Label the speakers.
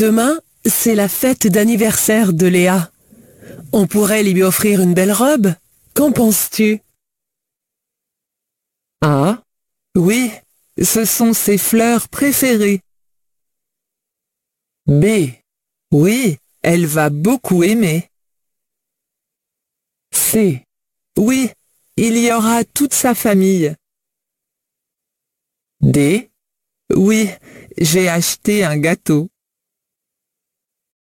Speaker 1: Demain, c'est la fête d'anniversaire de Léa. On pourrait lui offrir une belle robe. Qu'en penses-tu?
Speaker 2: A. Oui, ce sont ses fleurs préférées. B. Oui, elle va beaucoup aimer. C. Oui, il y aura toute sa famille. D. Oui, j'ai acheté un gâteau.